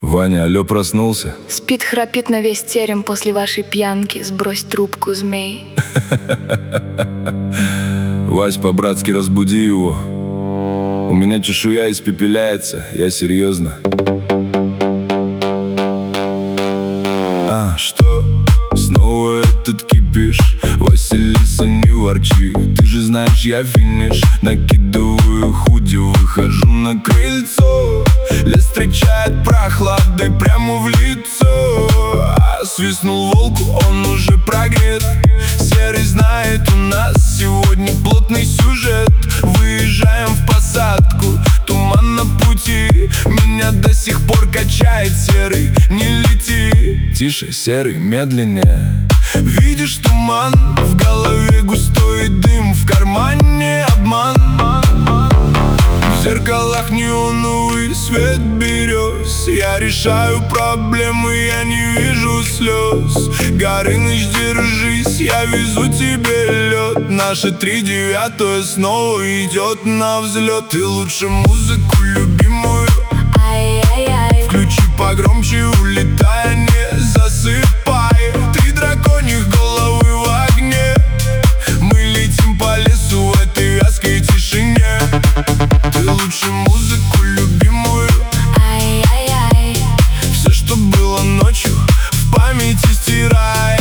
Ваня, алло, проснулся? Спит, храпит на весь терем после вашей пьянки. Сбрось трубку, змей. Вась, по-братски разбуди его. У меня чешуя испепеляется, я серьезно. А, что? Снова этот кипиш? Василиса, не ворчи. Ты же знаешь, я финиш. Накидываю худи, выхожу на крыльцо. Лес встречает прохладой прямо в лицо. Свистнул волк, он уже прогрет. Серый знает, у нас сегодня плотный сюжет. Выезжаем в посадку, туман на пути. Меня до сих пор качает серый, не лети. Тише, серый, медленнее. Видишь туман, в голове густой дым, в кармане обман. В зеркалах неоновый свет берез. Я решаю проблемы, я не вижу слез. Горыныч, держись, я везу тебе лед. Наша 3-9 снова идет на взлет. Ты лучше музыку любимую включи погромче, улетай, не засыпай. 3 драконьих головы в огне. Мы летим по лесу в этой вязкой тишине. Ты лучше музыку любимую. Все, что было ночью, в памяти стирай.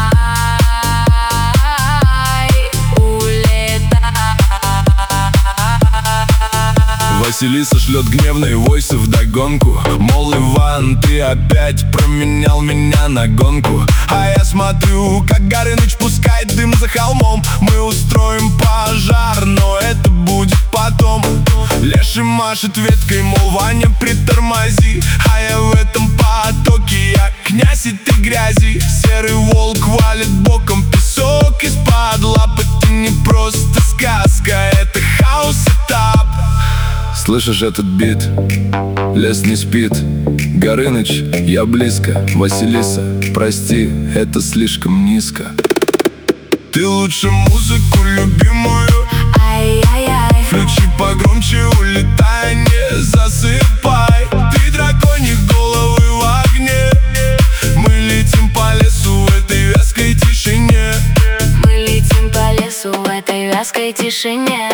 Василиса шлет гневные войсы вдогонку. Мол, Иван, ты опять променял меня на гонку. А я смотрю, как Горыныч пускает дым за холмом. Мы устроим пожар, но это будет потом. Леший машет веткой, мол, Ваня, притормози. А я в этом потоке, я князь этой грязи. Серый волк валит боком песок из-под лап. Это не просто сказка, это хаос-этап. Слышишь этот бит? Лес не спит. Горыныч, я близко. Василиса, прости, это слишком низко. Ты лучше музыку любимую включи погромче, улетай, не засыпай. 3 драконьих головы в огне. Мы летим по лесу в этой вязкой тишине. Мы летим по лесу в этой вязкой тишине.